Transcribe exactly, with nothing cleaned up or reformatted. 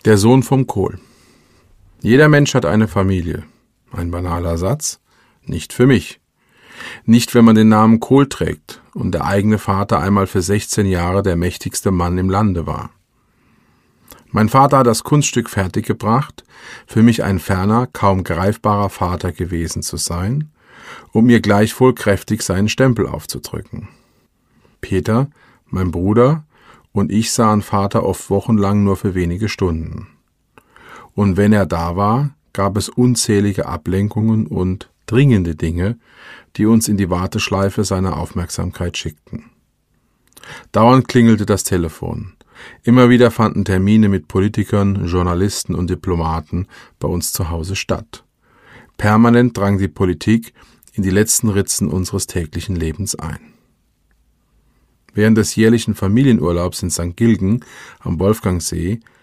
Der Sohn vom Kohl. Jeder Mensch hat eine Familie. Ein banaler Satz? Nicht für mich. Nicht, wenn man den Namen Kohl trägt und der eigene Vater einmal für sechzehn Jahre der mächtigste Mann im Lande war. Mein Vater hat das Kunststück fertiggebracht, für mich ein ferner, kaum greifbarer Vater gewesen zu sein, um mir gleichwohl kräftig seinen Stempel aufzudrücken. Peter, mein Bruder und ich sahen Vater oft wochenlang nur für wenige Stunden. Und wenn er da war, gab es unzählige Ablenkungen und dringende Dinge, die uns in die Warteschleife seiner Aufmerksamkeit schickten. Dauernd klingelte das Telefon. Immer wieder fanden Termine mit Politikern, Journalisten und Diplomaten bei uns zu Hause statt. Permanent drang die Politik in die letzten Ritzen unseres täglichen Lebens ein. Während des jährlichen Familienurlaubs in Sankt Gilgen am Wolfgangsee